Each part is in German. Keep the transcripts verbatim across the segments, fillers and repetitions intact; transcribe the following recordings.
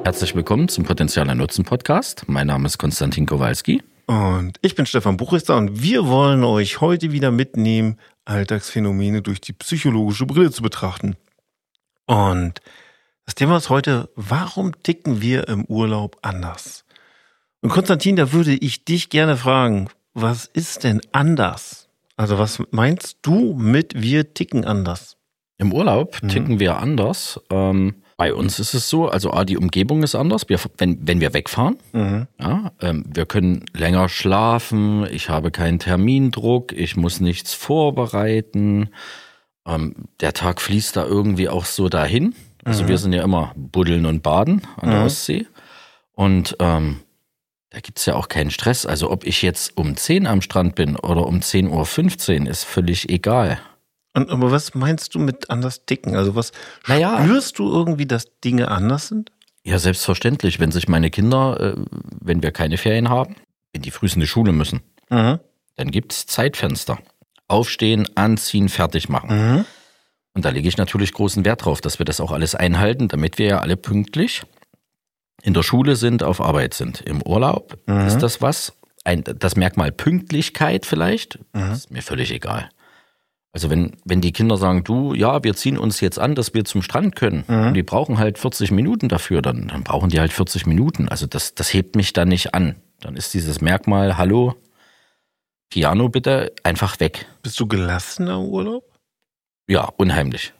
Herzlich willkommen zum Potenzialer Nutzen Podcast. Mein Name ist Konstantin Kowalski. Und ich bin Stefan Buchrister und wir wollen euch heute wieder mitnehmen, Alltagsphänomene durch die psychologische Brille zu betrachten. Und das Thema ist heute, warum ticken wir im Urlaub anders? Und Konstantin, da würde ich dich gerne fragen, was ist denn anders? Also was meinst du mit wir ticken anders? Im Urlaub ticken mhm. wir anders. Ähm, bei uns ist es so, also A, die Umgebung ist anders, wir, wenn, wenn wir wegfahren. Mhm. Ja, ähm, wir können länger schlafen, ich habe keinen Termindruck, ich muss nichts vorbereiten. Ähm, der Tag fließt da irgendwie auch so dahin. Also mhm. wir sind ja immer buddeln und baden an der mhm. Ostsee. Und ähm, da gibt's ja auch keinen Stress. Also ob ich jetzt um zehn am Strand bin oder um zehn Uhr fünfzehn, ist völlig egal. Und, aber was meinst du mit anders ticken? Also was naja. spürst du irgendwie, dass Dinge anders sind? Ja, selbstverständlich. Wenn sich meine Kinder, äh, wenn wir keine Ferien haben, wenn die früh in die Schule müssen, mhm. dann gibt's Zeitfenster. Aufstehen, anziehen, fertig machen. Mhm. Und da lege ich natürlich großen Wert drauf, dass wir das auch alles einhalten, damit wir ja alle pünktlich in der Schule sind, auf Arbeit sind. Im Urlaub mhm. ist das was, ein, das Merkmal Pünktlichkeit vielleicht, mhm. ist mir völlig egal. Also wenn, wenn die Kinder sagen, du, ja, wir ziehen uns jetzt an, dass wir zum Strand können, mhm. und die brauchen halt vierzig Minuten dafür, dann, dann brauchen die halt vierzig Minuten. Also das, das hebt mich dann nicht an. Dann ist dieses Merkmal, hallo, Piano bitte, einfach weg. Bist du gelassener im Urlaub? Ja, unheimlich.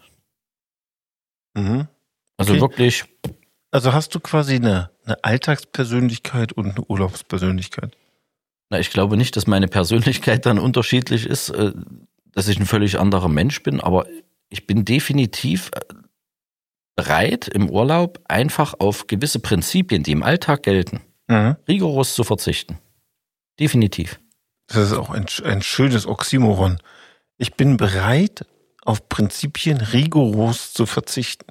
Mhm. Also okay. wirklich. Also hast du quasi eine, eine Alltagspersönlichkeit und eine Urlaubspersönlichkeit? Na, ich glaube nicht, dass meine Persönlichkeit dann unterschiedlich ist, dass ich ein völlig anderer Mensch bin, aber ich bin definitiv bereit, im Urlaub einfach auf gewisse Prinzipien, die im Alltag gelten, mhm. rigoros zu verzichten. Definitiv. Das ist auch ein, ein schönes Oxymoron. Ich bin bereit, auf Prinzipien rigoros zu verzichten.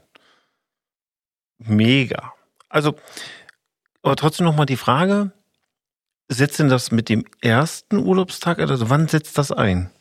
Mega. Also, aber trotzdem nochmal die Frage, setzt denn das mit dem ersten Urlaubstag, also wann setzt das ein?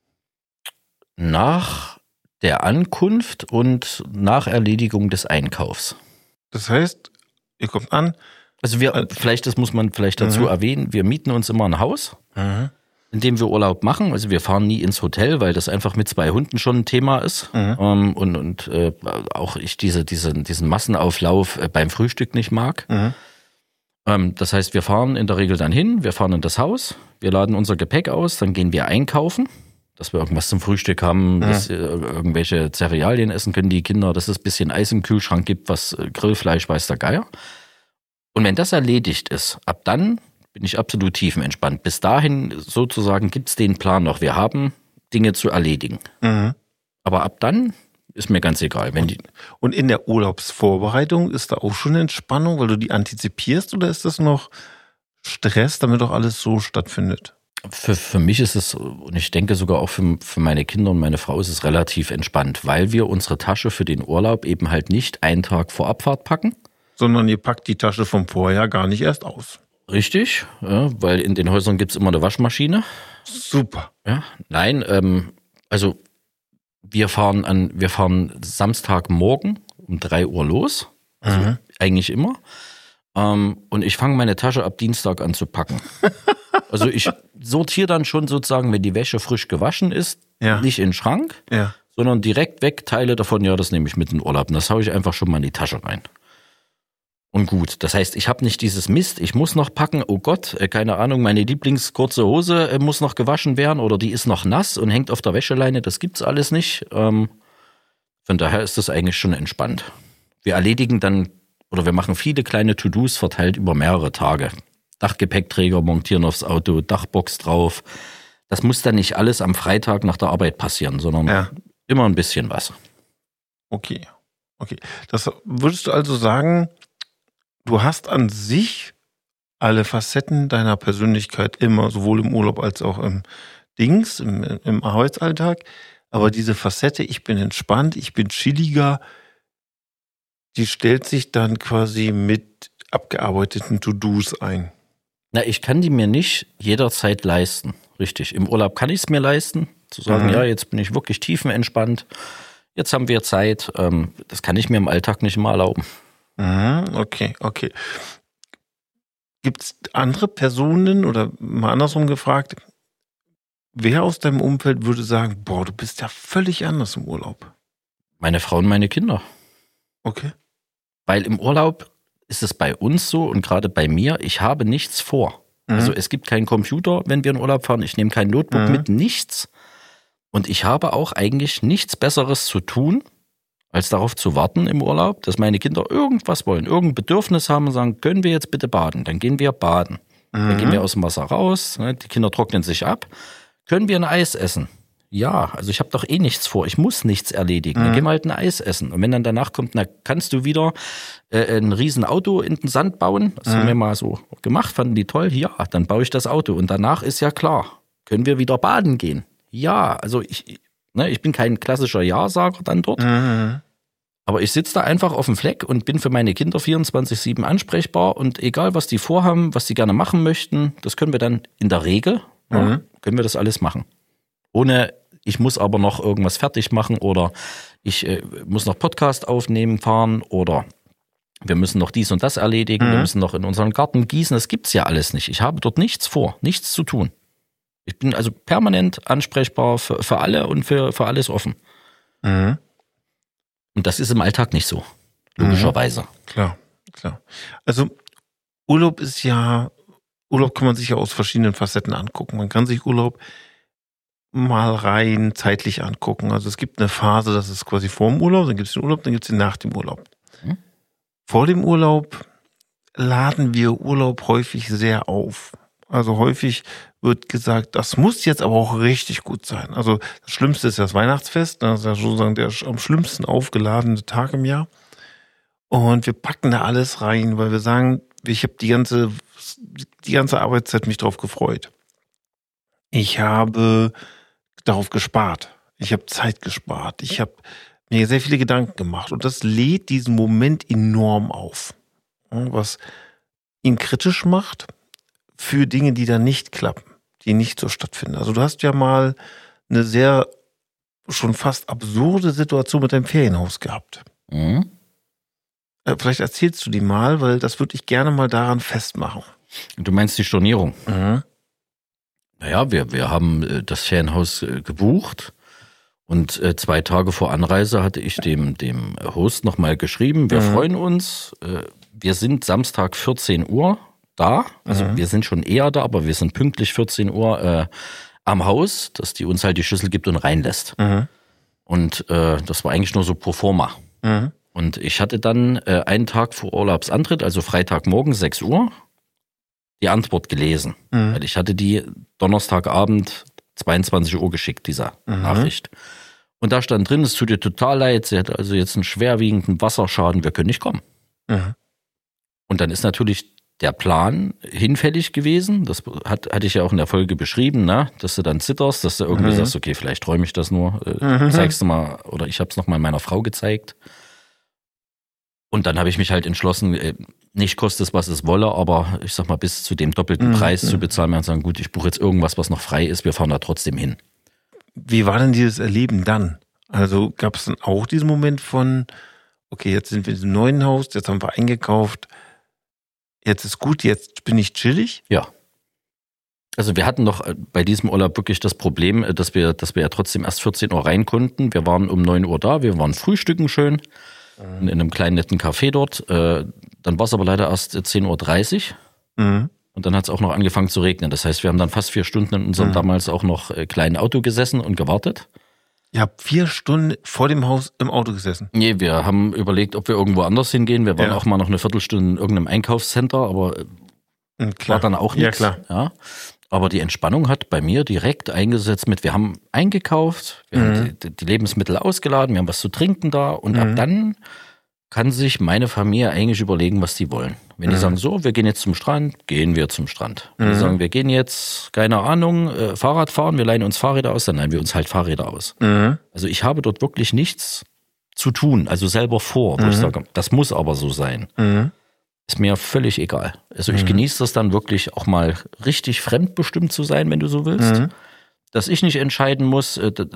Nach der Ankunft und nach Erledigung des Einkaufs. Das heißt, ihr kommt an. Also wir, vielleicht, das muss man vielleicht dazu mhm. erwähnen, wir mieten uns immer ein Haus, mhm. in dem wir Urlaub machen. Also wir fahren nie ins Hotel, weil das einfach mit zwei Hunden schon ein Thema ist. Mhm. Ähm, und und äh, auch ich diese, diese, diesen Massenauflauf äh, beim Frühstück nicht mag. Mhm. Ähm, das heißt, wir fahren in der Regel dann hin, wir fahren in das Haus, wir laden unser Gepäck aus, dann gehen wir einkaufen, dass wir irgendwas zum Frühstück haben, mhm. dass wir irgendwelche Cerealien essen können, die Kinder, dass es ein bisschen Eis im Kühlschrank gibt, was äh, Grillfleisch, weiß der Geier. Und wenn das erledigt ist, ab dann bin ich absolut tiefenentspannt. Bis dahin sozusagen gibt's den Plan noch. Wir haben Dinge zu erledigen. Mhm. Aber ab dann ist mir ganz egal. Wenn und, die und in der Urlaubsvorbereitung ist da auch schon Entspannung, weil du die antizipierst, oder ist das noch Stress, damit doch alles so stattfindet? Für, für mich ist es, und ich denke sogar auch für, für meine Kinder und meine Frau ist es relativ entspannt, weil wir unsere Tasche für den Urlaub eben halt nicht einen Tag vor Abfahrt packen. Sondern ihr packt die Tasche vom Vorjahr gar nicht erst aus. Richtig, ja, weil in den Häusern gibt's immer eine Waschmaschine. Super. Ja, nein, ähm, also wir fahren an, wir fahren Samstagmorgen um drei Uhr los, also mhm. eigentlich immer. Ähm, und ich fange meine Tasche ab Dienstag an zu packen. Also ich sortiere dann schon sozusagen, wenn die Wäsche frisch gewaschen ist, ja. nicht in den Schrank, ja. sondern direkt weg, Teile davon, ja, das nehme ich mit in den Urlaub. Und das haue ich einfach schon mal in die Tasche rein. Und gut, das heißt, ich habe nicht dieses Mist, ich muss noch packen, oh Gott, äh, keine Ahnung, meine Lieblingskurze Hose äh, muss noch gewaschen werden oder die ist noch nass und hängt auf der Wäscheleine, das gibt's alles nicht. Ähm, von daher ist das eigentlich schon entspannt. Wir erledigen dann, oder wir machen viele kleine To-Dos verteilt über mehrere Tage. Dachgepäckträger montieren aufs Auto, Dachbox drauf. Das muss dann nicht alles am Freitag nach der Arbeit passieren, sondern ja. immer ein bisschen was. Okay, okay. Das würdest du also sagen, du hast an sich alle Facetten deiner Persönlichkeit immer, sowohl im Urlaub als auch im Dings, im, im Arbeitsalltag. Aber diese Facette, ich bin entspannt, ich bin chilliger, die stellt sich dann quasi mit abgearbeiteten To-Dos ein. Na, ich kann die mir nicht jederzeit leisten. Richtig. Im Urlaub kann ich es mir leisten, zu sagen, mhm. ja, jetzt bin ich wirklich tiefenentspannt. Jetzt haben wir Zeit. Ähm, das kann ich mir im Alltag nicht immer erlauben. Mhm, okay, okay. Gibt es andere Personen oder mal andersrum gefragt, wer aus deinem Umfeld würde sagen, boah, du bist ja völlig anders im Urlaub? Meine Frau und meine Kinder. Okay. Weil im Urlaub ist es bei uns so und gerade bei mir, ich habe nichts vor. Mhm. Also es gibt keinen Computer, wenn wir in Urlaub fahren. Ich nehme kein Notebook Mhm. mit, nichts. Und ich habe auch eigentlich nichts Besseres zu tun, als darauf zu warten im Urlaub, dass meine Kinder irgendwas wollen, irgendein Bedürfnis haben und sagen, können wir jetzt bitte baden? Dann gehen wir baden. Mhm. Dann gehen wir aus dem Wasser raus, ne, die Kinder trocknen sich ab. Können wir ein Eis essen? Ja, also ich habe doch eh nichts vor, ich muss nichts erledigen. Mhm. Dann gehen wir halt ein Eis essen. Und wenn dann danach kommt, na, kannst du wieder äh, ein riesen Auto in den Sand bauen? Das Mhm. haben wir mal so gemacht, fanden die toll. Ja, dann baue ich das Auto. Und danach ist ja klar, können wir wieder baden gehen? Ja, also ich, ne, ich bin kein klassischer Ja-Sager dann dort. Mhm. Aber ich sitze da einfach auf dem Fleck und bin für meine Kinder vierundzwanzig sieben ansprechbar. Und egal, was die vorhaben, was sie gerne machen möchten, das können wir dann in der Regel, Mhm. ja, können wir das alles machen. Ohne, ich muss aber noch irgendwas fertig machen oder ich äh, muss noch Podcast aufnehmen, fahren oder wir müssen noch dies und das erledigen, Mhm. wir müssen noch in unseren Garten gießen. Das gibt's ja alles nicht. Ich habe dort nichts vor, nichts zu tun. Ich bin also permanent ansprechbar für, für alle und für, für alles offen. Mhm. Und das ist im Alltag nicht so, logischerweise. Klar, klar. Also Urlaub ist ja, Urlaub kann man sich ja aus verschiedenen Facetten angucken. Man kann sich Urlaub mal rein zeitlich angucken. Also es gibt eine Phase, das ist quasi vor dem Urlaub, dann gibt es den Urlaub, dann gibt es den nach dem Urlaub. Mhm. Vor dem Urlaub laden wir Urlaub häufig sehr auf. Also häufig wird gesagt, das muss jetzt aber auch richtig gut sein. Also das Schlimmste ist das Weihnachtsfest, das ist ja sozusagen der am schlimmsten aufgeladene Tag im Jahr. Und wir packen da alles rein, weil wir sagen, ich habe die ganze, die ganze Arbeitszeit mich drauf gefreut. Ich habe darauf gespart. Ich habe Zeit gespart. Ich habe mir sehr viele Gedanken gemacht. Und das lädt diesen Moment enorm auf. Was ihn kritisch macht für Dinge, die dann nicht klappen, die nicht so stattfinden. Also du hast ja mal eine sehr schon fast absurde Situation mit deinem Ferienhaus gehabt. Mhm. Vielleicht erzählst du die mal, weil das würde ich gerne mal daran festmachen. Du meinst die Stornierung? Mhm. Naja, wir, wir haben äh, das Ferienhaus äh, gebucht und äh, zwei Tage vor Anreise hatte ich dem, dem Host nochmal geschrieben, wir Mhm. freuen uns, äh, wir sind Samstag vierzehn Uhr da, also Mhm. wir sind schon eher da, aber wir sind pünktlich vierzehn Uhr äh, am Haus, dass die uns halt die Schlüssel gibt und reinlässt. Mhm. Und äh, das war eigentlich nur so pro forma. Mhm. Und ich hatte dann äh, einen Tag vor Urlaubsantritt, also Freitagmorgen, sechs Uhr, die Antwort gelesen. Mhm. Weil ich hatte die Donnerstagabend zweiundzwanzig Uhr geschickt, dieser Mhm. Nachricht. Und da stand drin, es tut dir total leid, sie hat also jetzt einen schwerwiegenden Wasserschaden, wir können nicht kommen. Mhm. Und dann ist natürlich der Plan hinfällig gewesen. Das hat, hatte ich ja auch in der Folge beschrieben, ne? Dass du dann zitterst, dass du irgendwie Mhm. sagst, okay, vielleicht träume ich das nur, äh, Mhm. zeigst du mal, oder ich habe es nochmal meiner Frau gezeigt. Und dann habe ich mich halt entschlossen, äh, nicht kostet es, was es wolle, aber ich sag mal, bis zu dem doppelten Mhm. Preis zu bezahlen und sagen, gut, ich buche jetzt irgendwas, was noch frei ist, wir fahren da trotzdem hin. Wie war denn dieses Erleben dann? Also gab es dann auch diesen Moment von, okay, jetzt sind wir in diesem neuen Haus, jetzt haben wir eingekauft, jetzt ist gut, jetzt bin ich chillig? Ja. Also wir hatten doch bei diesem Urlaub wirklich das Problem, dass wir, dass wir ja trotzdem erst vierzehn Uhr rein konnten. Wir waren um neun Uhr da, wir waren frühstücken schön in einem kleinen netten Café dort. Dann war es aber leider erst zehn Uhr dreißig Mhm. und dann hat es auch noch angefangen zu regnen. Das heißt, wir haben dann fast vier Stunden in unserem Mhm. damals auch noch kleinen Auto gesessen und gewartet. Ihr habt vier Stunden vor dem Haus im Auto gesessen. Nee, wir haben überlegt, ob wir irgendwo anders hingehen. Wir waren Ja. auch mal noch eine Viertelstunde in irgendeinem Einkaufscenter, aber Mhm, klar. war dann auch Ja, nichts. klar. Ja. Aber die Entspannung hat bei mir direkt eingesetzt mit, wir haben eingekauft, wir Mhm. haben die, die Lebensmittel ausgeladen, wir haben was zu trinken da und Mhm. ab dann kann sich meine Familie eigentlich überlegen, was die wollen. Wenn die Mhm. sagen, so, wir gehen jetzt zum Strand, gehen wir zum Strand. Wenn Mhm. die sagen, wir gehen jetzt, keine Ahnung, äh, Fahrrad fahren, wir leihen uns Fahrräder aus, dann leihen wir uns halt Fahrräder aus. Mhm. Also ich habe dort wirklich nichts zu tun, also selber vor, wo ich Mhm. sage, das muss aber so sein. Mhm. Ist mir völlig egal. Also ich Mhm. genieße das dann wirklich auch mal richtig fremdbestimmt zu sein, wenn du so willst. Mhm. Dass ich nicht entscheiden muss, äh, d-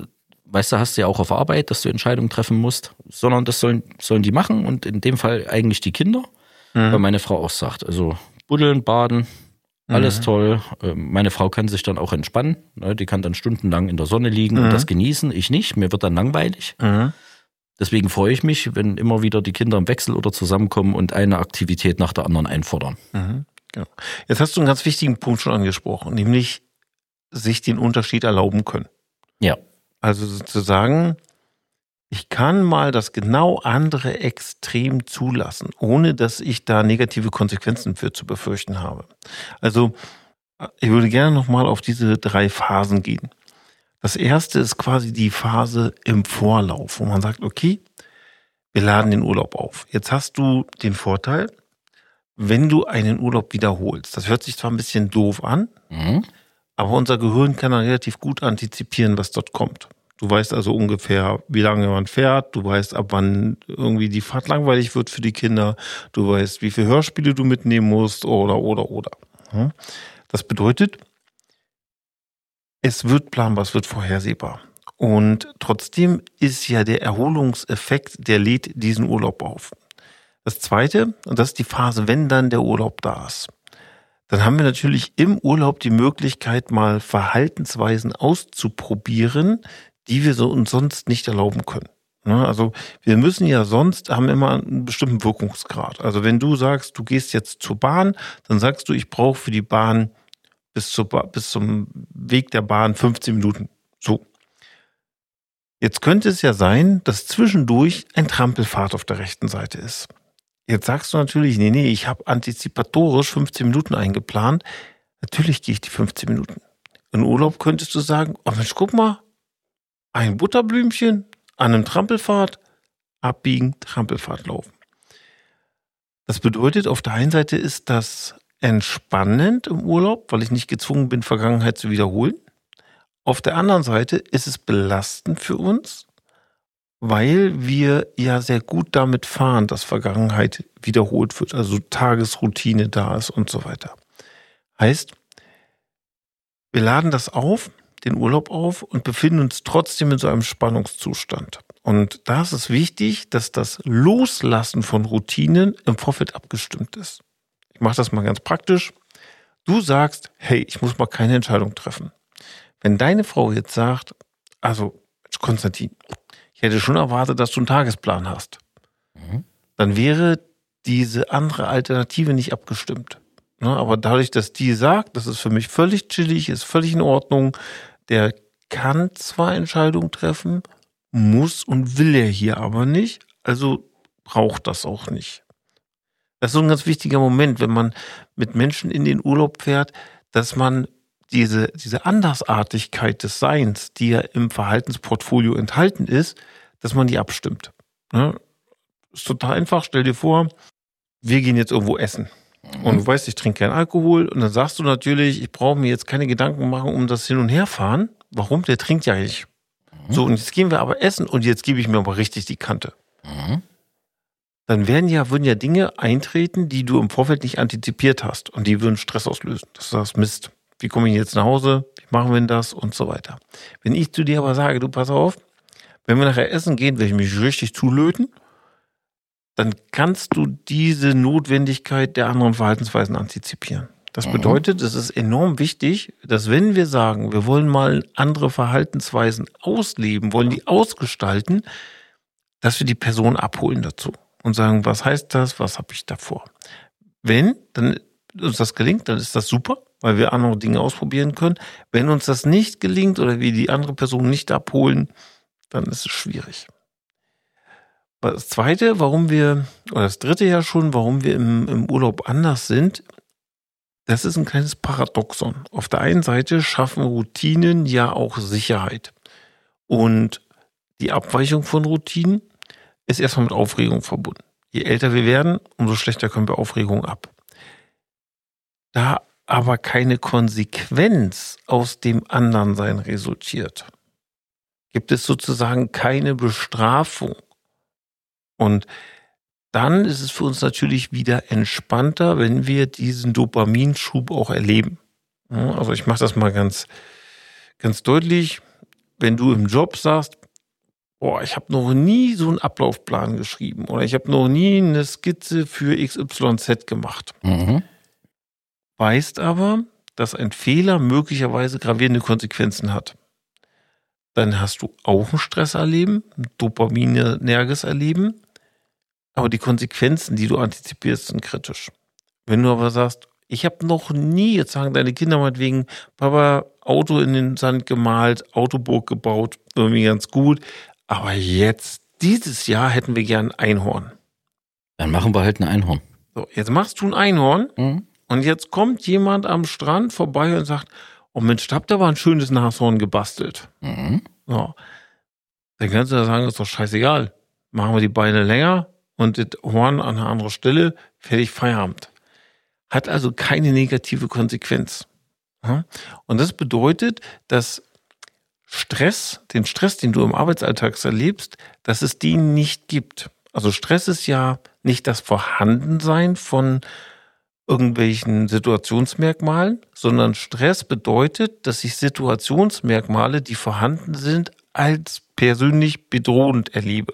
weißt du, hast du ja auch auf Arbeit, dass du Entscheidungen treffen musst, sondern das sollen, sollen die machen und in dem Fall eigentlich die Kinder, mhm. weil meine Frau auch sagt, also buddeln, baden, alles mhm. toll. Meine Frau kann sich dann auch entspannen, die kann dann stundenlang in der Sonne liegen mhm. und das genießen, ich nicht, mir wird dann langweilig. Mhm. Deswegen freue ich mich, wenn immer wieder die Kinder im Wechsel oder zusammenkommen und eine Aktivität nach der anderen einfordern. Mhm. Genau. Jetzt hast du einen ganz wichtigen Punkt schon angesprochen, nämlich sich den Unterschied erlauben können. Ja. Also sozusagen, ich kann mal das genau andere Extrem zulassen, ohne dass ich da negative Konsequenzen für zu befürchten habe. Also ich würde gerne nochmal auf diese drei Phasen gehen. Das erste ist quasi die Phase im Vorlauf, wo man sagt, okay, wir laden den Urlaub auf. Jetzt hast du den Vorteil, wenn du einen Urlaub wiederholst. Das hört sich zwar ein bisschen doof an, mhm. aber unser Gehirn kann dann relativ gut antizipieren, was dort kommt. Du weißt also ungefähr, wie lange man fährt. Du weißt, ab wann irgendwie die Fahrt langweilig wird für die Kinder. Du weißt, wie viele Hörspiele du mitnehmen musst oder, oder, oder. Das bedeutet, es wird planbar, es wird vorhersehbar. Und trotzdem ist ja der Erholungseffekt, der lädt diesen Urlaub auf. Das Zweite, und das ist die Phase, wenn dann der Urlaub da ist. Dann haben wir natürlich im Urlaub die Möglichkeit, mal Verhaltensweisen auszuprobieren, die wir so uns sonst nicht erlauben können. Also wir müssen ja sonst, haben immer einen bestimmten Wirkungsgrad. Also wenn du sagst, du gehst jetzt zur Bahn, dann sagst du, ich brauche für die Bahn bis, zur ba- bis zum Weg der Bahn fünfzehn Minuten. So. Jetzt könnte es ja sein, dass zwischendurch ein Trampelpfad auf der rechten Seite ist. Jetzt sagst du natürlich, nee, nee, ich habe antizipatorisch fünfzehn Minuten eingeplant. Natürlich gehe ich die fünfzehn Minuten. Im Urlaub könntest du sagen, oh Mensch, guck mal, ein Butterblümchen an einem Trampelpfad, abbiegen, Trampelpfad laufen. Das bedeutet, auf der einen Seite ist das entspannend im Urlaub, weil ich nicht gezwungen bin, Vergangenheit zu wiederholen. Auf der anderen Seite ist es belastend für uns, weil wir ja sehr gut damit fahren, dass Vergangenheit wiederholt wird, also Tagesroutine da ist und so weiter. Heißt, wir laden das auf, den Urlaub auf und befinden uns trotzdem in so einem Spannungszustand. Und da ist es wichtig, dass das Loslassen von Routinen im Vorfeld abgestimmt ist. Ich mache das mal ganz praktisch. Du sagst, hey, ich muss mal keine Entscheidung treffen. Wenn deine Frau jetzt sagt, also Konstantin, ich hätte schon erwartet, dass du einen Tagesplan hast, mhm. dann wäre diese andere Alternative nicht abgestimmt. Aber dadurch, dass die sagt, das ist für mich völlig chillig, ist völlig in Ordnung, der kann zwar Entscheidungen treffen, muss und will er hier aber nicht, also braucht das auch nicht. Das ist so ein ganz wichtiger Moment, wenn man mit Menschen in den Urlaub fährt, dass man diese, diese Andersartigkeit des Seins, die ja im Verhaltensportfolio enthalten ist, dass man die abstimmt. Ne? Ist total einfach. Stell dir vor, wir gehen jetzt irgendwo essen. Und du weißt, ich trinke keinen Alkohol. Und dann sagst du natürlich, ich brauche mir jetzt keine Gedanken machen um das Hin- und Herfahren. Warum? Der trinkt ja nicht. Mhm. So, und jetzt gehen wir aber essen und jetzt gebe ich mir aber richtig die Kante. Mhm. Dann werden ja, würden ja Dinge eintreten, die du im Vorfeld nicht antizipiert hast. Und die würden Stress auslösen. Das ist das Mist. Wie komme ich jetzt nach Hause? Wie machen wir denn das? Und so weiter. Wenn ich zu dir aber sage, du pass auf, wenn wir nachher essen gehen, werde ich mich richtig zulöten, dann kannst du diese Notwendigkeit der anderen Verhaltensweisen antizipieren. Das bedeutet, es ist enorm wichtig, dass wenn wir sagen, wir wollen mal andere Verhaltensweisen ausleben, wollen die ausgestalten, dass wir die Person abholen dazu und sagen, was heißt das, was habe ich davor? Wenn dann uns das gelingt, dann ist das super, weil wir andere Dinge ausprobieren können. Wenn uns das nicht gelingt oder wir die andere Person nicht abholen, dann ist es schwierig. Das Zweite, warum wir, oder das Dritte ja schon, warum wir im, im Urlaub anders sind, das ist ein kleines Paradoxon. Auf der einen Seite schaffen Routinen ja auch Sicherheit. Und die Abweichung von Routinen ist erstmal mit Aufregung verbunden. Je älter wir werden, umso schlechter können wir Aufregung ab. Da aber keine Konsequenz aus dem Anderensein resultiert, gibt es sozusagen keine Bestrafung. Und dann ist es für uns natürlich wieder entspannter, wenn wir diesen Dopaminschub auch erleben. Also ich mache das mal ganz, ganz deutlich. wenn du im Job sagst, boah, ich habe noch nie so einen Ablaufplan geschrieben oder ich habe noch nie eine Skizze für X Y Z gemacht. Mhm. Weißt aber, dass ein Fehler möglicherweise gravierende Konsequenzen hat. Dann hast du auch ein Stresserleben, ein dopaminerges Erleben, aber die Konsequenzen, die du antizipierst, sind kritisch. Wenn du aber sagst, ich habe noch nie, jetzt sagen deine Kinder meinetwegen, Papa, Auto in den Sand gemalt, Autoburg gebaut, irgendwie ganz gut, aber jetzt, dieses Jahr hätten wir gern ein Einhorn. Dann machen wir halt ein Einhorn. So, jetzt machst du ein Einhorn Mhm. und jetzt kommt jemand am Strand vorbei und sagt, oh Mensch, da habt ihr aber ein schönes Nashorn gebastelt. Mhm. So. Dann kannst du ja sagen, ist doch scheißegal. Machen wir die Beine länger und das Horn an eine andere Stelle, fertig, Feierabend. Hat also keine negative Konsequenz. Und das bedeutet, dass Stress, den Stress, den du im Arbeitsalltag erlebst, dass es den nicht gibt. Also Stress ist ja nicht das Vorhandensein von irgendwelchen Situationsmerkmalen, sondern Stress bedeutet, dass ich Situationsmerkmale, die vorhanden sind, als persönlich bedrohend erlebe.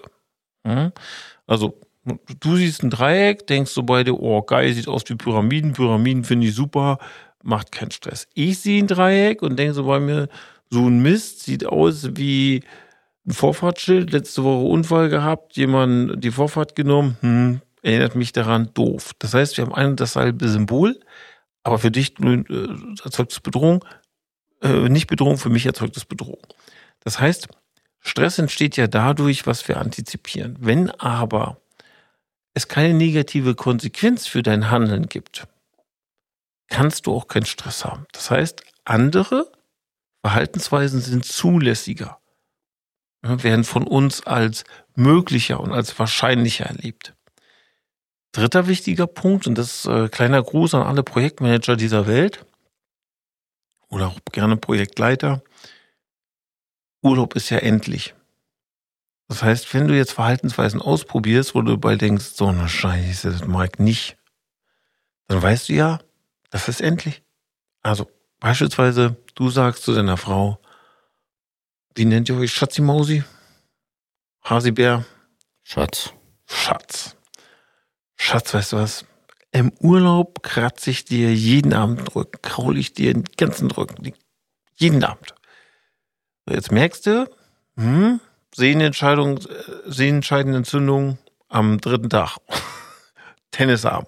Also du siehst ein Dreieck, denkst so bei dir, oh geil, sieht aus wie Pyramiden, Pyramiden finde ich super, macht keinen Stress. Ich sehe ein Dreieck und denke so bei mir, so ein Mist, sieht aus wie ein Vorfahrtsschild, letzte Woche Unfall gehabt, jemand die Vorfahrt genommen, hm, erinnert mich daran, doof. Das heißt, wir haben ein und dasselbe Symbol, aber für dich äh, erzeugt es Bedrohung, äh, nicht Bedrohung, für mich erzeugt es Bedrohung. Das heißt, Stress entsteht ja dadurch, was wir antizipieren. Wenn aber es keine negative Konsequenz für dein Handeln gibt, kannst du auch keinen Stress haben. Das heißt, andere Verhaltensweisen sind zulässiger, werden von uns als möglicher und als wahrscheinlicher erlebt. Dritter wichtiger Punkt, und das ist äh, kleiner Gruß an alle Projektmanager dieser Welt oder auch gerne Projektleiter, Urlaub ist ja endlich. Das heißt, wenn du jetzt Verhaltensweisen ausprobierst, wo du dabei denkst, so eine Scheiße, das mag ich nicht, dann weißt du ja, das ist endlich. Also beispielsweise, du sagst zu deiner Frau, wie nennt ihr euch, Schatzi-Mausi? Hasibär? Schatz. Schatz. Schatz, weißt du was? Im Urlaub kratze ich dir jeden Abend den Rücken, kraul ich dir den ganzen Rücken, jeden Abend. So, jetzt merkst du, hm, Sehnenentscheidung, Sehnenscheidenentzündung am dritten Tag. Tennisarm.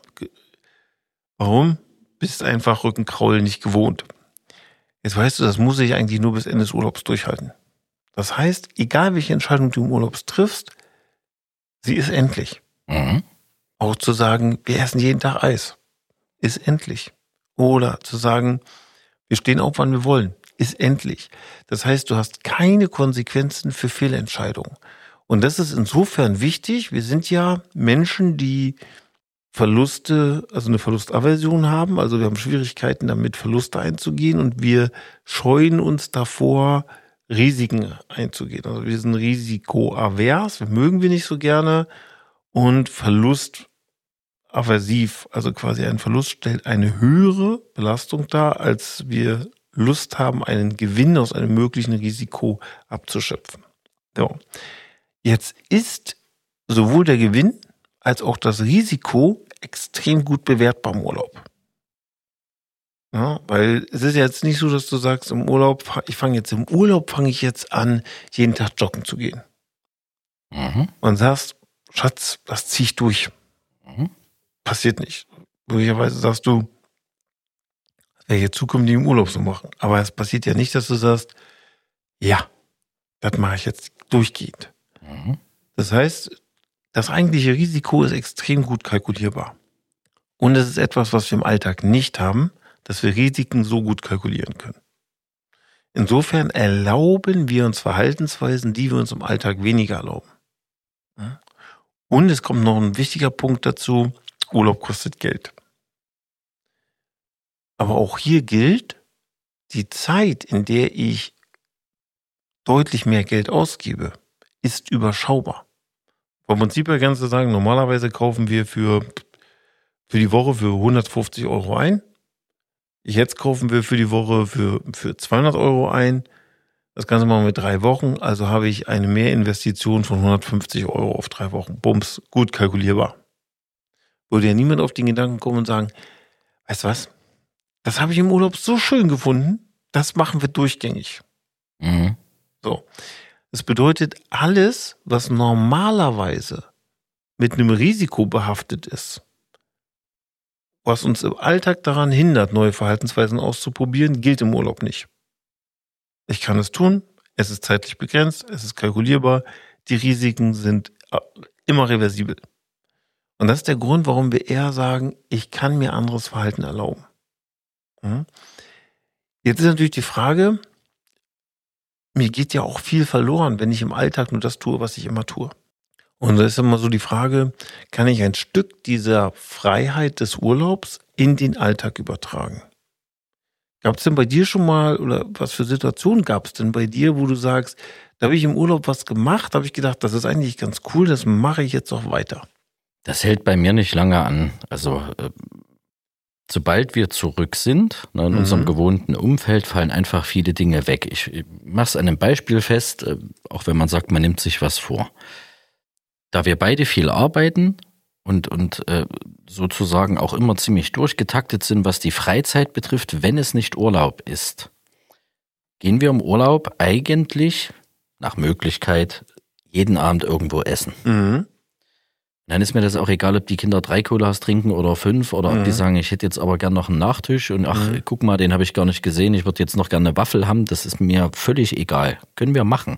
Warum? Bist einfach Rückenkraulen nicht gewohnt. Jetzt weißt du, das muss ich eigentlich nur bis Ende des Urlaubs durchhalten. Das heißt, egal welche Entscheidung du im Urlaub triffst, sie ist endlich. Mhm. Auch zu sagen, wir essen jeden Tag Eis, ist endlich. Oder zu sagen, wir stehen auf, wann wir wollen, ist endlich. Das heißt, du hast keine Konsequenzen für Fehlentscheidungen. Und das ist insofern wichtig. Wir sind ja Menschen, die Verluste, also eine Verlustaversion haben. Also wir haben Schwierigkeiten damit, Verluste einzugehen und wir scheuen uns davor, Risiken einzugehen. Also wir sind risikoavers, wir mögen wir nicht so gerne und verlustaversiv. Also quasi ein Verlust stellt eine höhere Belastung dar, als wir Lust haben, einen Gewinn aus einem möglichen Risiko abzuschöpfen. So. Jetzt ist sowohl der Gewinn als auch das Risiko extrem gut bewertbar im Urlaub. Ja, weil es ist jetzt nicht so, dass du sagst, im Urlaub, ich fange jetzt im Urlaub, fange ich jetzt an, jeden Tag joggen zu gehen. Mhm. Und sagst, Schatz, das zieh ich durch. Mhm. Passiert nicht. Möglicherweise sagst du, das werde ich jetzt zukünftig im Urlaub so machen. Aber es passiert ja nicht, dass du sagst, ja, das mache ich jetzt durchgehend. Mhm. Das heißt, das eigentliche Risiko ist extrem gut kalkulierbar. Und es ist etwas, was wir im Alltag nicht haben, dass wir Risiken so gut kalkulieren können. Insofern erlauben wir uns Verhaltensweisen, die wir uns im Alltag weniger erlauben. Und es kommt noch ein wichtiger Punkt dazu, Urlaub kostet Geld. Aber auch hier gilt, die Zeit, in der ich deutlich mehr Geld ausgebe, ist überschaubar. Vom Prinzip her kannst du sagen, normalerweise kaufen wir für, für die Woche für hundertfünfzig Euro ein. Jetzt kaufen wir für die Woche für, für zweihundert Euro ein. Das Ganze machen wir mit drei Wochen, also habe ich eine Mehrinvestition von hundertfünfzig Euro auf drei Wochen. Bums, gut kalkulierbar. Würde ja niemand auf den Gedanken kommen und sagen, weißt du was, das habe ich im Urlaub so schön gefunden, das machen wir durchgängig. Mhm. So. Das bedeutet, alles, was normalerweise mit einem Risiko behaftet ist, was uns im Alltag daran hindert, neue Verhaltensweisen auszuprobieren, gilt im Urlaub nicht. Ich kann es tun, es ist zeitlich begrenzt, es ist kalkulierbar, die Risiken sind immer reversibel. Und das ist der Grund, warum wir eher sagen, ich kann mir anderes Verhalten erlauben. Jetzt ist natürlich die Frage, mir geht ja auch viel verloren, wenn ich im Alltag nur das tue, was ich immer tue. Und da ist immer so die Frage, kann ich ein Stück dieser Freiheit des Urlaubs in den Alltag übertragen? Gab es denn bei dir schon mal, oder was für Situationen gab es denn bei dir, wo du sagst, da habe ich im Urlaub was gemacht, habe ich gedacht, das ist eigentlich ganz cool, das mache ich jetzt auch weiter? Das hält bei mir nicht lange an. Also äh, sobald wir zurück sind, ne, in mhm. unserem gewohnten Umfeld, fallen einfach viele Dinge weg. Ich, ich mache es an einem Beispiel fest, äh, auch wenn man sagt, man nimmt sich was vor. Da wir beide viel arbeiten und, und äh, sozusagen auch immer ziemlich durchgetaktet sind, was die Freizeit betrifft, wenn es nicht Urlaub ist, gehen wir im Urlaub eigentlich nach Möglichkeit jeden Abend irgendwo essen. Mhm. Dann ist mir das auch egal, ob die Kinder drei Colas trinken oder fünf oder mhm. ob die sagen, ich hätte jetzt aber gern noch einen Nachtisch und ach, mhm. guck mal, den habe ich gar nicht gesehen, ich würde jetzt noch gerne eine Waffel haben, das ist mir völlig egal. Können wir machen.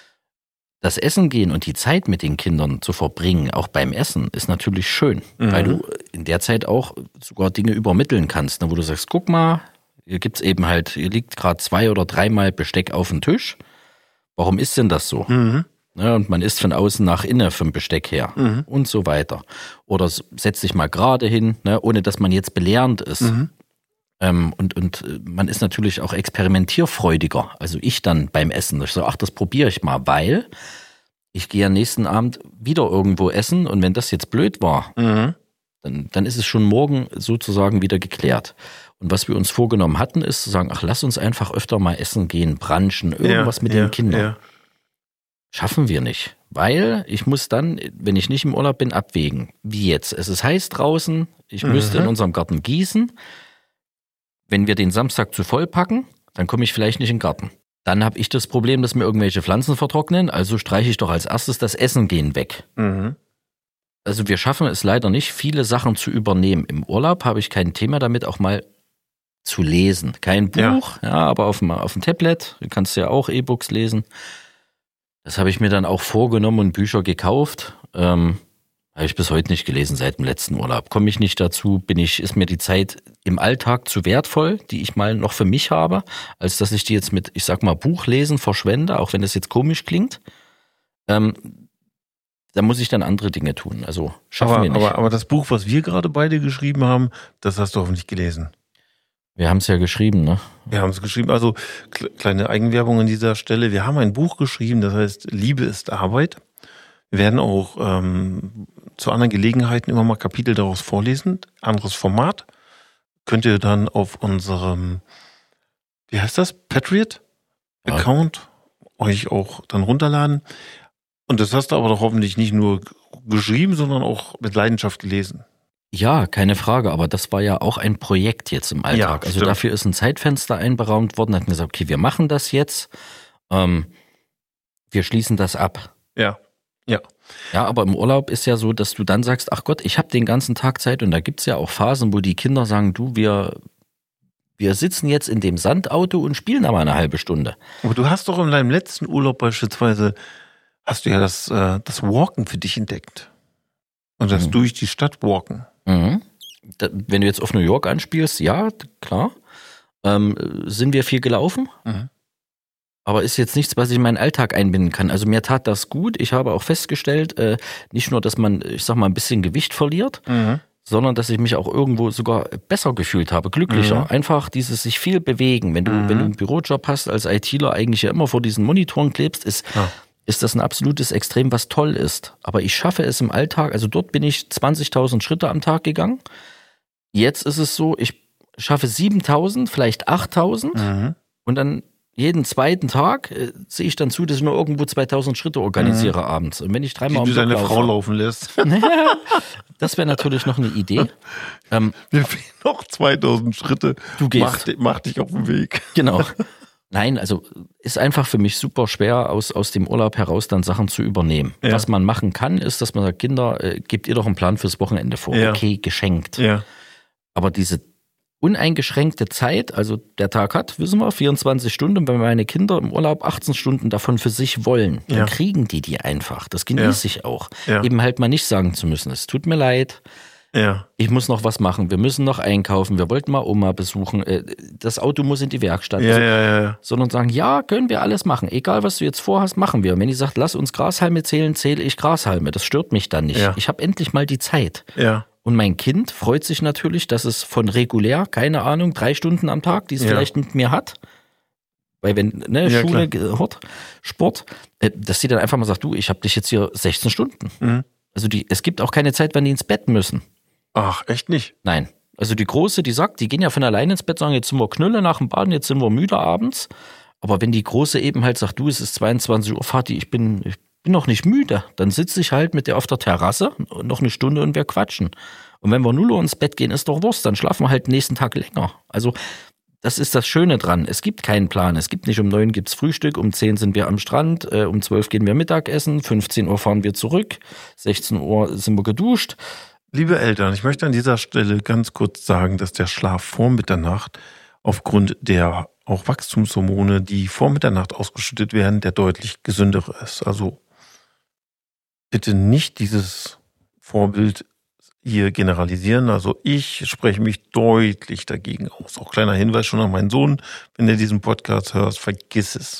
Das Essen gehen und die Zeit mit den Kindern zu verbringen, auch beim Essen, ist natürlich schön, mhm. weil du in der Zeit auch sogar Dinge übermitteln kannst, wo du sagst, guck mal, hier gibt's eben halt, hier liegt gerade zwei oder dreimal Besteck auf dem Tisch. Warum ist denn das so? Mhm. Ja, und man isst von außen nach innen vom Besteck her mhm. und so weiter. Oder setzt sich mal gerade hin, ne, ohne dass man jetzt belehrend ist. Mhm. Ähm, und, und man ist natürlich auch experimentierfreudiger. Also ich dann beim Essen. Ich sage, ach, das probiere ich mal, weil ich gehe am nächsten Abend wieder irgendwo essen und wenn das jetzt blöd war, mhm. dann, dann ist es schon morgen sozusagen wieder geklärt. Und was wir uns vorgenommen hatten, ist zu sagen, ach, lass uns einfach öfter mal essen gehen, brunchen, irgendwas ja, mit ja, den Kindern. Ja. Schaffen wir nicht, weil ich muss dann, wenn ich nicht im Urlaub bin, abwägen. Wie jetzt? Es ist heiß draußen, ich Mhm. müsste in unserem Garten gießen. Wenn wir den Samstag zu voll packen, dann komme ich vielleicht nicht in den Garten. Dann habe ich das Problem, dass mir irgendwelche Pflanzen vertrocknen, also streiche ich doch als erstes das Essen gehen weg. Mhm. Also wir schaffen es leider nicht, viele Sachen zu übernehmen. Im Urlaub habe ich kein Thema damit, auch mal zu lesen. Kein Buch, ja, ja aber auf dem, auf dem Tablet, du kannst ja auch E-Books lesen. Das habe ich mir dann auch vorgenommen und Bücher gekauft. Ähm, habe ich bis heute nicht gelesen seit dem letzten Urlaub. Komme ich nicht dazu, bin ich, ist mir die Zeit im Alltag zu wertvoll, die ich mal noch für mich habe, als dass ich die jetzt mit, ich sag mal, Buchlesen verschwende, auch wenn das jetzt komisch klingt. Ähm, da muss ich dann andere Dinge tun. Also schaffen aber, wir nicht. Aber, aber das Buch, was wir gerade beide geschrieben haben, das hast du hoffentlich gelesen. Wir haben es ja geschrieben, ne? Wir haben es geschrieben. Also kleine Eigenwerbung an dieser Stelle. Wir haben ein Buch geschrieben, das heißt Liebe ist Arbeit. Wir werden auch ähm, zu anderen Gelegenheiten immer mal Kapitel daraus vorlesen. Anderes Format. Könnt ihr dann auf unserem, wie heißt das, Patriot-Account ja. euch auch dann runterladen. Und das hast du aber doch hoffentlich nicht nur geschrieben, sondern auch mit Leidenschaft gelesen. Ja, keine Frage, aber das war ja auch ein Projekt jetzt im Alltag. Ja, also stimmt. dafür ist ein Zeitfenster einberaumt worden, hat gesagt, okay, wir machen das jetzt, ähm, wir schließen das ab. Ja, ja. Ja, aber im Urlaub ist ja so, dass du dann sagst, ach Gott, ich habe den ganzen Tag Zeit und da gibt's ja auch Phasen, wo die Kinder sagen, du, wir, wir sitzen jetzt in dem Sandauto und spielen aber eine halbe Stunde. Aber du hast doch in deinem letzten Urlaub beispielsweise, hast du ja das, äh, das Walken für dich entdeckt. Und das Mhm. durch die Stadt walken. Mhm. Da, wenn du jetzt auf New York anspielst, ja, klar, ähm, sind wir viel gelaufen, Mhm. aber ist jetzt nichts, was ich in meinen Alltag einbinden kann. Also mir tat das gut. Ich habe auch festgestellt, äh, nicht nur, dass man, ich sag mal, ein bisschen Gewicht verliert, Mhm. sondern dass ich mich auch irgendwo sogar besser gefühlt habe, glücklicher. Mhm. Einfach dieses sich viel bewegen. Wenn du, Mhm. wenn du einen Bürojob hast, als ITler eigentlich ja immer vor diesen Monitoren klebst, ist Ja. ist das ein absolutes Extrem, was toll ist. Aber ich schaffe es im Alltag, also dort bin ich zwanzigtausend Schritte am Tag gegangen. Jetzt ist es so, ich schaffe siebentausend, vielleicht achttausend Mhm. und dann jeden zweiten Tag äh, sehe ich dann zu, dass ich nur irgendwo zweitausend Schritte organisiere mhm. abends. Und wenn ich dreimal Wie du deine Frau laufen lässt. Das wäre natürlich noch eine Idee. Ähm, Mir fehlen noch zweitausend Schritte. Du gehst. Mach, mach dich auf den Weg. Genau. Nein, also ist einfach für mich super schwer, aus, aus dem Urlaub heraus dann Sachen zu übernehmen. Ja. Was man machen kann, ist, dass man sagt, Kinder, äh, gebt ihr doch einen Plan fürs Wochenende vor. Ja. Okay, geschenkt. Ja. Aber diese uneingeschränkte Zeit, also der Tag hat, wissen wir, vierundzwanzig Stunden, wenn meine Kinder im Urlaub achtzehn Stunden davon für sich wollen, dann ja. kriegen die die einfach. Das genieße ja. ich auch. Ja. Eben halt mal nicht sagen zu müssen, es tut mir leid, ja. ich muss noch was machen, wir müssen noch einkaufen, wir wollten mal Oma besuchen, das Auto muss in die Werkstatt. Ja, ja, ja, ja. Sondern sagen, ja, können wir alles machen, egal was du jetzt vorhast, machen wir. Und wenn die sagt, lass uns Grashalme zählen, zähle ich Grashalme, das stört mich dann nicht. Ja. Ich habe endlich mal die Zeit. Ja. Und mein Kind freut sich natürlich, dass es von regulär, keine Ahnung, drei Stunden am Tag, die es ja. vielleicht mit mir hat, weil wenn, ne, ja, Schule, Hort, Sport, dass sie dann einfach mal sagt, du, ich habe dich jetzt hier sechzehn Stunden. Mhm. Also die, es gibt auch keine Zeit, wann die ins Bett müssen. Ach, echt nicht? Nein. Also die Große, die sagt, die gehen ja von alleine ins Bett, sagen, jetzt sind wir Knülle nach dem Baden, jetzt sind wir müde abends. Aber wenn die Große eben halt sagt, du, es ist zweiundzwanzig Uhr, Vati, ich bin, ich bin noch nicht müde, dann sitze ich halt mit der auf der Terrasse noch eine Stunde und wir quatschen. Und wenn wir null Uhr ins Bett gehen, ist doch Wurst, dann schlafen wir halt den nächsten Tag länger. Also das ist das Schöne dran. Es gibt keinen Plan. Es gibt nicht, um neun gibt's Frühstück, um zehn sind wir am Strand, äh, um zwölf gehen wir Mittagessen, fünfzehn Uhr fahren wir zurück, sechzehn Uhr sind wir geduscht. Liebe Eltern, ich möchte an dieser Stelle ganz kurz sagen, dass der Schlaf vor Mitternacht aufgrund der auch Wachstumshormone, die vor Mitternacht ausgeschüttet werden, der deutlich gesündere ist. Also bitte nicht dieses Vorbild hier generalisieren. Also ich spreche mich deutlich dagegen aus. Auch kleiner Hinweis schon an meinen Sohn, wenn du diesen Podcast hörst, vergiss es.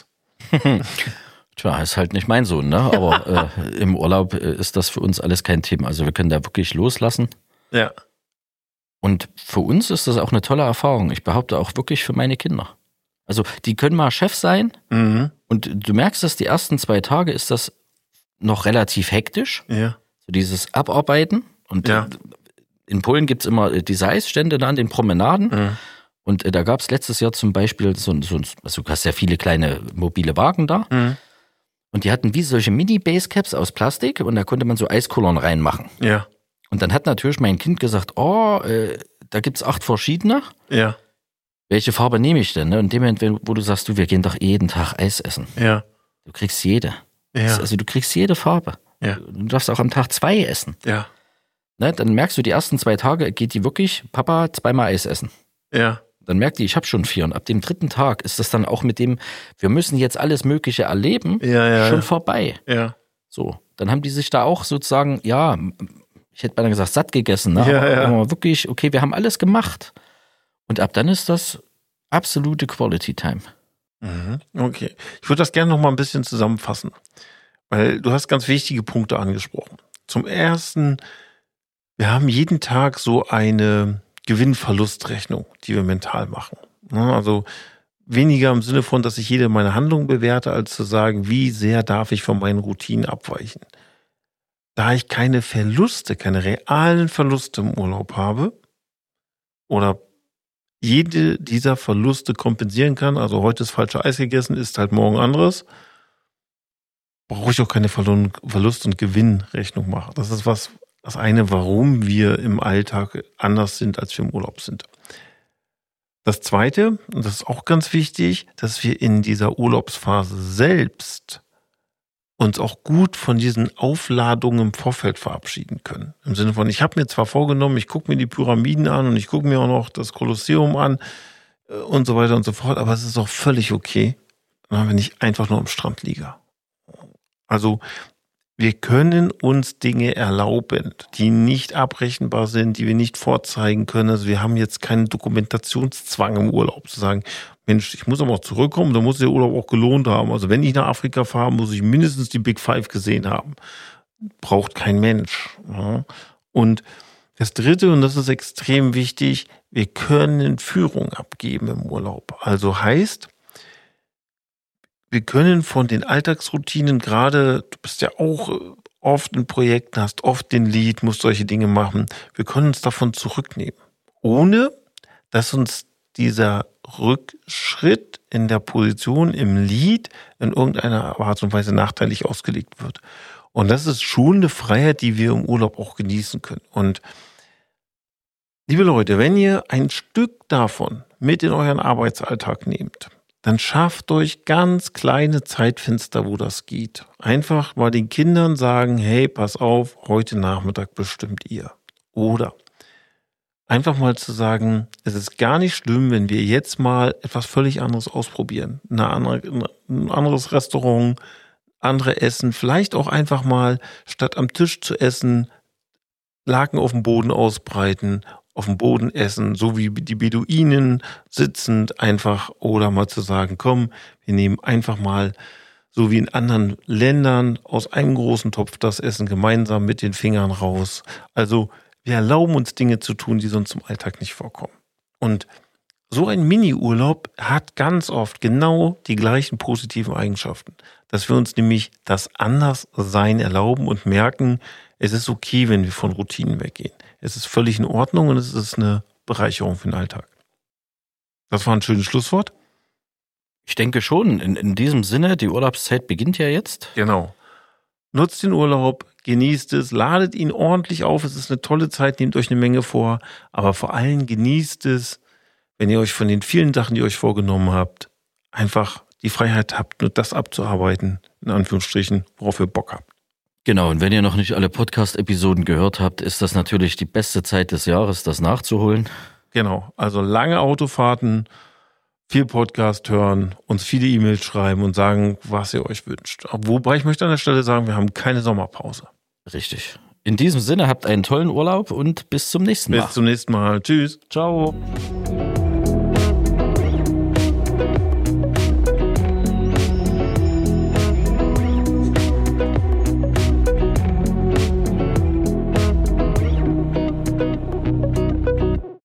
Tja, ist halt nicht mein Sohn, ne? Aber äh, im Urlaub äh, ist das für uns alles kein Thema. Also wir können da wirklich loslassen. Ja. Und für uns ist das auch eine tolle Erfahrung. Ich behaupte auch wirklich für meine Kinder. Also die können mal Chef sein mhm. und du merkst, dass die ersten zwei Tage ist das noch relativ hektisch. Ja. So dieses Abarbeiten. Und ja. in Polen gibt's immer diese Eisstände da an den Promenaden. Mhm. Und äh, da gab's letztes Jahr zum Beispiel so, so also du hast ja viele kleine mobile Wagen da. Mhm. Und die hatten wie solche Mini-Basecaps aus Plastik und da konnte man so Eiskullern reinmachen. Ja. Und dann hat natürlich mein Kind gesagt, oh, äh, da gibt's acht verschiedene. Ja. Welche Farbe nehme ich denn? Ne? Und in dem Moment, wo du sagst, du, wir gehen doch jeden Tag Eis essen. Ja. Du kriegst jede. Ja. Also du kriegst jede Farbe. Ja. Du darfst auch am Tag zwei essen. Ja. Ne? Dann merkst du, die ersten zwei Tage geht die wirklich, Papa, zweimal Eis essen. Ja. Dann merkt die, ich habe schon vier. Und ab dem dritten Tag ist das dann auch mit dem, wir müssen jetzt alles Mögliche erleben, ja, ja, schon ja. vorbei. Ja. So, dann haben die sich da auch sozusagen, ja, ich hätte beinahe gesagt, satt gegessen. Ne? Ja, aber, ja. aber wirklich, okay, wir haben alles gemacht. Und ab dann ist das absolute Quality Time. Mhm. Okay. Ich würde das gerne noch mal ein bisschen zusammenfassen, weil du hast ganz wichtige Punkte angesprochen. Zum Ersten, wir haben jeden Tag so eine Gewinn-Verlust-Rechnung, die wir mental machen. Also weniger im Sinne von, dass ich jede meine Handlung bewerte, als zu sagen, wie sehr darf ich von meinen Routinen abweichen. Da ich keine Verluste, keine realen Verluste im Urlaub habe oder jede dieser Verluste kompensieren kann, also heute ist falsche Eis gegessen, ist halt morgen anderes, brauche ich auch keine Verlust- und Gewinnrechnung machen. Das ist was, das eine, warum wir im Alltag anders sind, als wir im Urlaub sind. Das zweite, und das ist auch ganz wichtig, dass wir in dieser Urlaubsphase selbst uns auch gut von diesen Aufladungen im Vorfeld verabschieden können. Im Sinne von, ich habe mir zwar vorgenommen, ich gucke mir die Pyramiden an und ich gucke mir auch noch das Kolosseum an und so weiter und so fort, aber es ist auch völlig okay, wenn ich einfach nur am Strand liege. Also wir können uns Dinge erlauben, die nicht abrechenbar sind, die wir nicht vorzeigen können. Also wir haben jetzt keinen Dokumentationszwang im Urlaub zu sagen, Mensch, ich muss aber auch zurückkommen, da muss der Urlaub auch gelohnt haben. Also wenn ich nach Afrika fahre, muss ich mindestens die Big Five gesehen haben. Braucht kein Mensch. Ja. Und das Dritte, und das ist extrem wichtig, wir können Führung abgeben im Urlaub. Also heißt, wir können von den Alltagsroutinen, gerade, du bist ja auch oft in Projekten, hast oft den Lead, musst solche Dinge machen, wir können uns davon zurücknehmen, ohne dass uns dieser Rückschritt in der Position, im Lied in irgendeiner Art und Weise nachteilig ausgelegt wird. Und das ist schon eine Freiheit, die wir im Urlaub auch genießen können. Und liebe Leute, wenn ihr ein Stück davon mit in euren Arbeitsalltag nehmt, dann schafft euch ganz kleine Zeitfenster, wo das geht. Einfach mal den Kindern sagen, hey, pass auf, heute Nachmittag bestimmt ihr. Oder einfach mal zu sagen, es ist gar nicht schlimm, wenn wir jetzt mal etwas völlig anderes ausprobieren. Eine andere, ein anderes Restaurant, andere Essen, vielleicht auch einfach mal statt am Tisch zu essen, Laken auf dem Boden ausbreiten, auf dem Boden essen, so wie die Beduinen sitzend einfach, oder mal zu sagen, komm, wir nehmen einfach mal, so wie in anderen Ländern, aus einem großen Topf das Essen gemeinsam mit den Fingern raus. Also wir erlauben uns Dinge zu tun, die sonst im Alltag nicht vorkommen. Und so ein Mini-Urlaub hat ganz oft genau die gleichen positiven Eigenschaften, dass wir uns nämlich das Anderssein erlauben und merken, es ist okay, wenn wir von Routinen weggehen. Es ist völlig in Ordnung und es ist eine Bereicherung für den Alltag. Das war ein schönes Schlusswort. Ich denke schon. In, in diesem Sinne, die Urlaubszeit beginnt ja jetzt. Genau. Nutzt den Urlaub, genießt es, ladet ihn ordentlich auf. Es ist eine tolle Zeit, nehmt euch eine Menge vor. Aber vor allem genießt es, wenn ihr euch von den vielen Sachen, die ihr euch vorgenommen habt, einfach die Freiheit habt, nur das abzuarbeiten, in Anführungsstrichen, worauf ihr Bock habt. Genau, und wenn ihr noch nicht alle Podcast-Episoden gehört habt, ist das natürlich die beste Zeit des Jahres, das nachzuholen. Genau, also lange Autofahrten, viel Podcast hören, uns viele E-Mails schreiben und sagen, was ihr euch wünscht. Wobei ich möchte an der Stelle sagen, wir haben keine Sommerpause. Richtig. In diesem Sinne, habt einen tollen Urlaub und bis zum nächsten Mal. Bis zum nächsten Mal. Tschüss. Ciao.